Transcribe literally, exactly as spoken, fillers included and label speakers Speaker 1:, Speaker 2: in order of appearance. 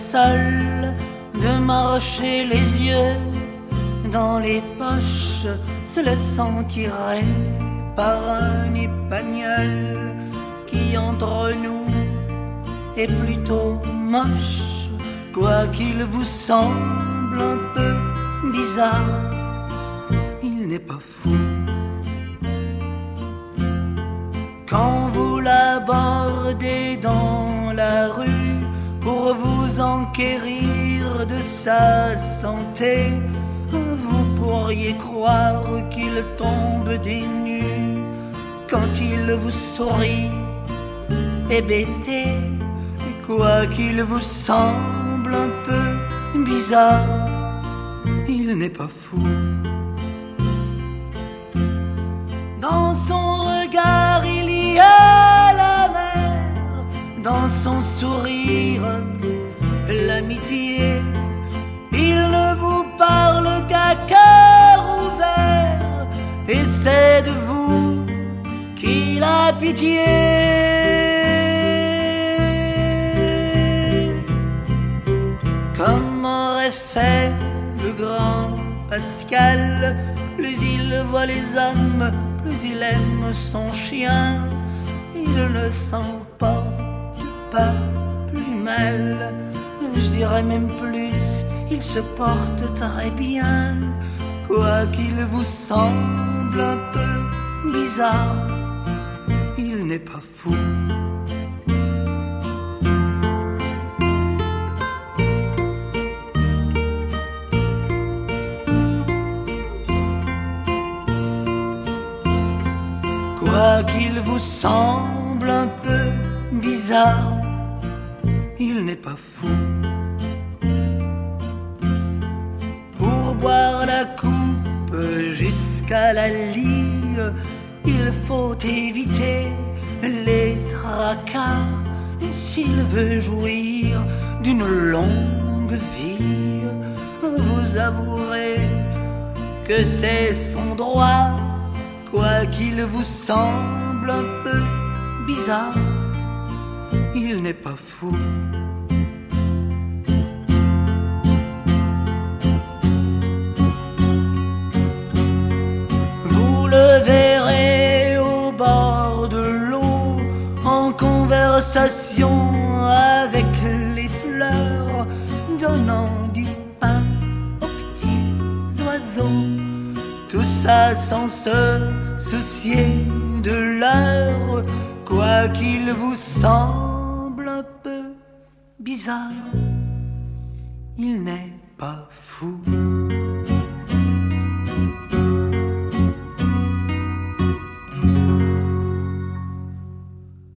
Speaker 1: seul, de marcher les yeux dans les poches, se laissant tirer par un épagnol qui entre nous est plutôt moche, quoiqu'il vous semble un peu bizarre, il n'est pas fou. Quand vous l'abordez dans la rue pour vous enquérir de sa santé, vous pourriez croire qu'il tombe des nues quand il vous sourit hébété, quoiqu'il vous semble un peu bizarre, il n'est pas fou. Dans son regard il y a la mer, dans son sourire l'amitié. Il ne vous parle qu'à cœur ouvert, et c'est de vous qu'il a pitié. Comme aurait fait le grand Pascal, plus il voit les hommes, plus il aime son chien. Il ne s'en porte pas plus mal, je dirais même plus, il se porte très bien, quoiqu'il vous semble un peu bizarre, il n'est pas fou. Quoiqu'il vous semble un peu bizarre, il n'est pas fou. Pour boire la coupe jusqu'à la lie, il faut éviter les tracas. Et s'il veut jouir d'une longue vie, vous avouerez que c'est son droit, quoiqu'il vous semble un peu bizarre, il n'est pas fou. Vous le verrez au bord de l'eau, en conversation avec les fleurs, donnant du pain aux petits oiseaux. Tout ça sans se soucier de l'heure, quoiqu'il vous semble un peu bizarre, il n'est pas fou.